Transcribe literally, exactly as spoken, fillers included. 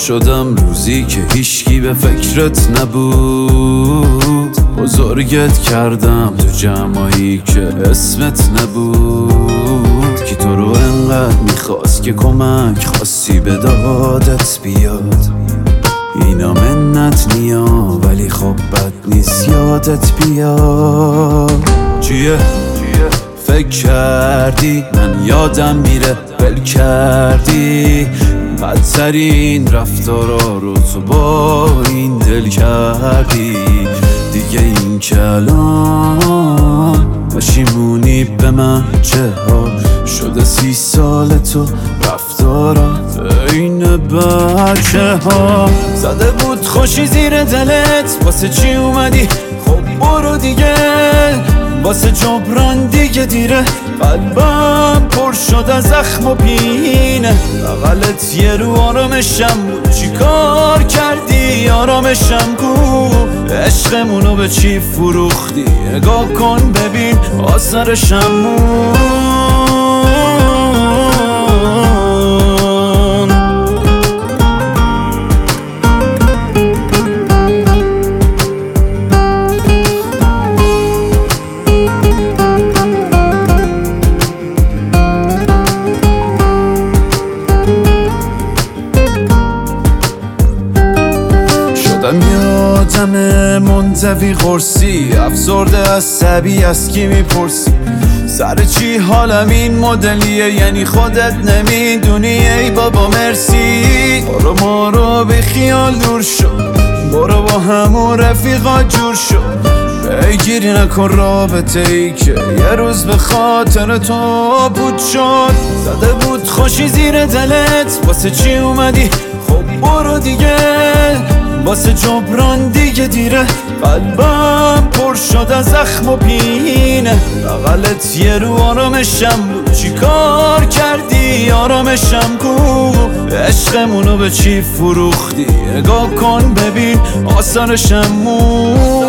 شدم روزی که هیچکی به فکرت نبود. بزرگت کردم تو جمعایی که اسمت نبود. کی تو رو انقدر میخواست که کمک خواستی به دادت بیاد. اینا منت نیا ولی خب بد نیست یادت بیاد. چیه؟ فکر کردی من یادم میره بل کردی. بدترین رفتارا رو تو با این دل کردی. دیگه این کلام پشیمونی به من چه ها شده. سی سال تو رفتارات این بچه ها. زده بود خوشی زیر دلت واسه چی اومدی؟ خب برو دیگه واسه جبران دیگه دیره. قلبم پر شد از زخم و پینه. بغلت یه رو آرامشم بود چی کار کردی آرامشم کو. عشقمونو به چی فروختی نگاه کن ببین آثارشم. شدم یادم منزوی قرصی افسرده عصبی از کی میپرسی. سر چی حالم این مدلیه یعنی خودت نمیدونی ای بابا مرسی. برو ما رو بی خیال دور شو برو با همون رفیقا جور شو. پیگیری نکن رابطه ای که یه روز به خاطر تو بود شد. زده بود خوشی زیر دلت واسه چی اومدی؟ خب برو دیگه واسه جبران دیگه دیره. قلبم پر شد از زخم و پینه. بغلت یه رو آرامشم بود چی کار کردی آرامشم کو. عشقمونو به چی فروختی نگاه کن ببین آثارشم.